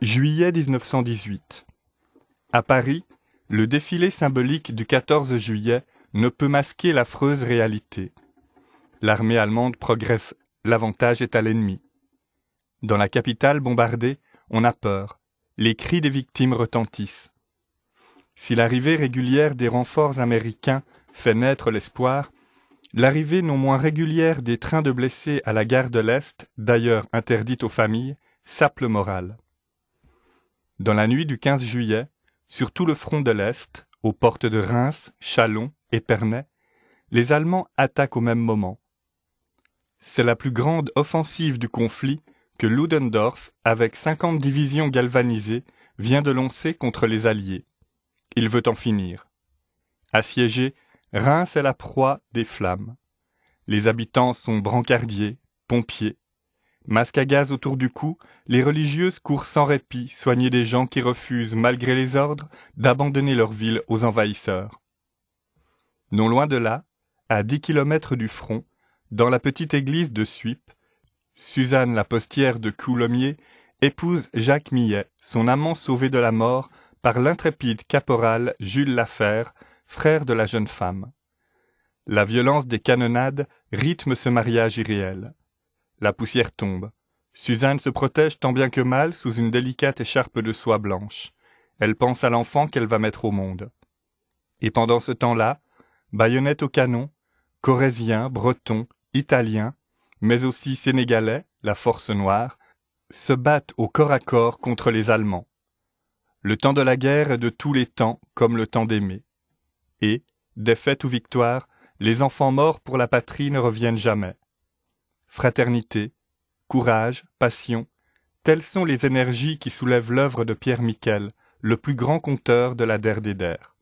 Juillet 1918. À Paris, le défilé symbolique du 14 juillet ne peut masquer l'affreuse réalité. L'armée allemande progresse, l'avantage est à l'ennemi. Dans la capitale bombardée, on a peur. Les cris des victimes retentissent. Si l'arrivée régulière des renforts américains fait naître l'espoir, l'arrivée non moins régulière des trains de blessés à la gare de l'Est, d'ailleurs interdite aux familles, sape le moral. Dans la nuit du 15 juillet, sur tout le front de l'Est, aux portes de Reims, Châlons, Épernay, les Allemands attaquent au même moment. C'est la plus grande offensive du conflit que Ludendorff, avec 50 divisions galvanisées, vient de lancer contre les Alliés. Il veut en finir. Assiégé, Reims est la proie des flammes. Les habitants sont brancardiers, pompiers. Masques à gaz autour du cou, les religieuses courent sans répit soigner des gens qui refusent, malgré les ordres, d'abandonner leur ville aux envahisseurs. Non loin de là, à 10 kilomètres du front, dans la petite église de Suippes, Suzanne la postière de Coulommiers épouse Jacques Millet, son amant sauvé de la mort par l'intrépide caporal Jules Lafère, frère de la jeune femme. La violence des canonnades rythme ce mariage irréel. La poussière tombe. Suzanne se protège tant bien que mal sous une délicate écharpe de soie blanche. Elle pense à l'enfant qu'elle va mettre au monde. Et pendant ce temps-là, baïonnettes au canon, Corréziens, Bretons, Italiens, mais aussi Sénégalais, la force noire, se battent au corps à corps contre les Allemands. Le temps de la guerre est de tous les temps comme le temps d'aimer. Et, défaite ou victoire, les enfants morts pour la patrie ne reviennent jamais. Fraternité, courage, passion, telles sont les énergies qui soulèvent l'œuvre de Pierre Miquel, le plus grand conteur de la der des der.